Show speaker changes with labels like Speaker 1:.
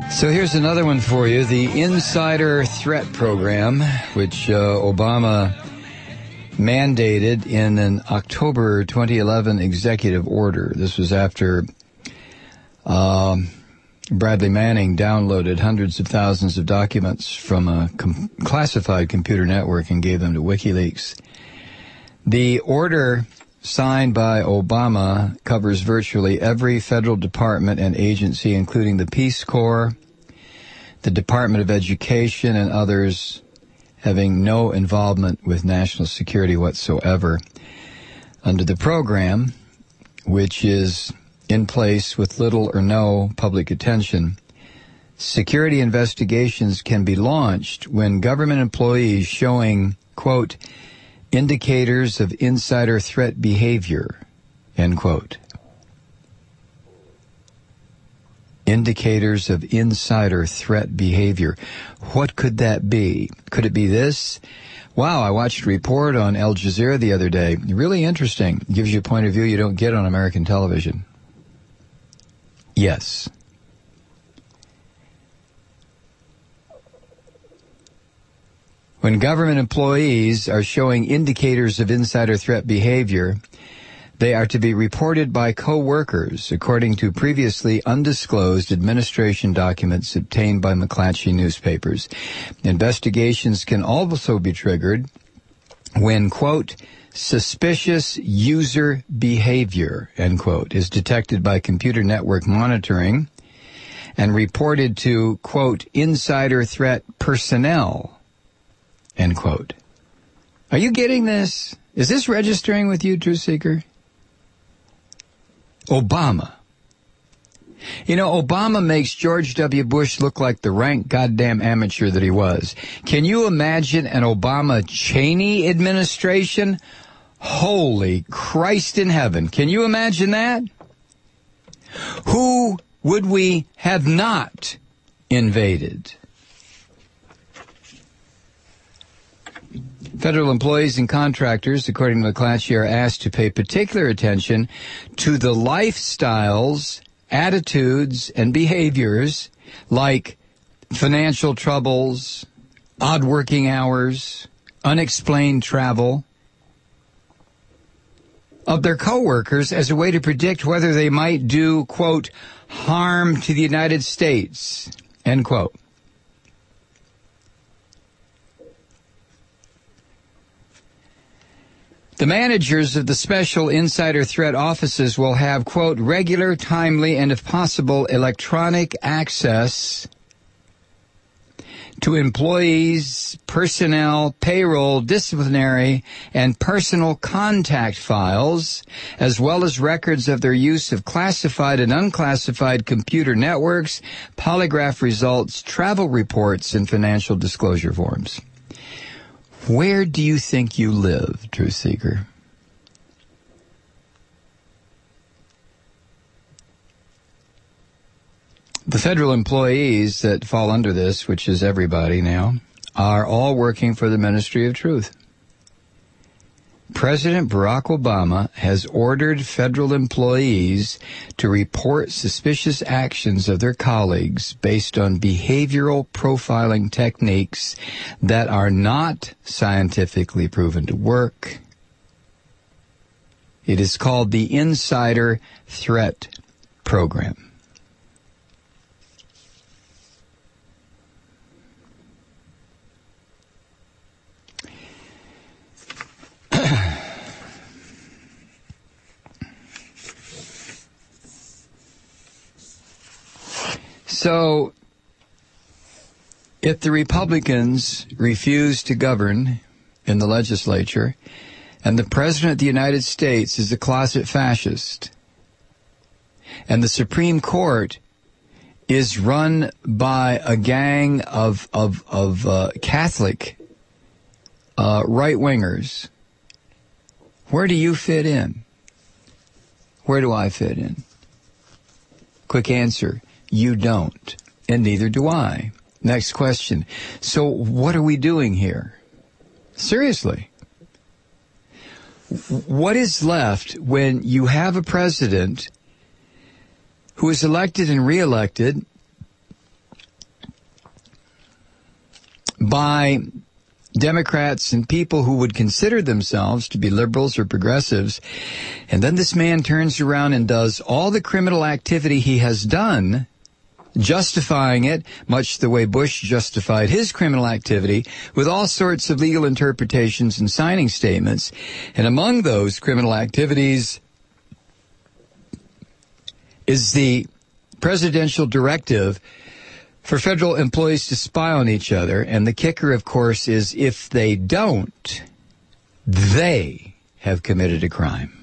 Speaker 1: So here's another one for you. The Insider Threat Program, which Obama mandated in an October 2011 executive order. This was after Bradley Manning downloaded hundreds of thousands of documents from a classified computer network and gave them to WikiLeaks. The order signed by Obama covers virtually every federal department and agency, including the Peace Corps, the Department of Education, and others having no involvement with national security whatsoever. Under the program, which is in place with little or no public attention, security investigations can be launched when government employees showing, quote, indicators of insider threat behavior, end quote. Indicators of insider threat behavior. What could that be? Could it be this? Wow, I watched a report on Al Jazeera the other day. Really interesting. It gives you a point of view you don't get on American television. Yes. When government employees are showing indicators of insider threat behavior, they are to be reported by co-workers, according to previously undisclosed administration documents obtained by McClatchy newspapers. Investigations can also be triggered when, quote, suspicious user behavior, end quote, is detected by computer network monitoring and reported to, quote, insider threat personnel, end quote. Are you getting this? Is this registering with you, Truth Seeker? Obama. You know, Obama makes George W. Bush look like the rank goddamn amateur that he was. Can you imagine an Obama-Cheney administration? Holy Christ in heaven. Can you imagine that? Who would we have not invaded? Federal employees and contractors, according to McClatchy, are asked to pay particular attention to the lifestyles, attitudes, and behaviors like financial troubles, odd working hours, unexplained travel of their coworkers as a way to predict whether they might do, quote, harm to the United States, end quote. The managers of the special insider threat offices will have, quote, regular, timely, and if possible, electronic access to employees, personnel, payroll, disciplinary, and personal contact files, as well as records of their use of classified and unclassified computer networks, polygraph results, travel reports, and financial disclosure forms. Where do you think you live, Truth Seeker? The federal employees that fall under this, which is everybody now, are all working for the Ministry of Truth. President Barack Obama has ordered federal employees to report suspicious actions of their colleagues based on behavioral profiling techniques that are not scientifically proven to work. It is called the Insider Threat Program. So, if the Republicans refuse to govern in the legislature, and the President of the United States is a closet fascist, and the Supreme Court is run by a gang of Catholic right-wingers, where do you fit in? Where do I fit in? Quick answer. You don't, and neither do I. Next question. So what are we doing here? Seriously. What is left when you have a president who is elected and reelected by Democrats and people who would consider themselves to be liberals or progressives. And then this man turns around and does all the criminal activity he has done, justifying it, much the way Bush justified his criminal activity, with all sorts of legal interpretations and signing statements. And among those criminal activities is the presidential directive for federal employees to spy on each other. And the kicker, of course, is if they don't, they have committed a crime.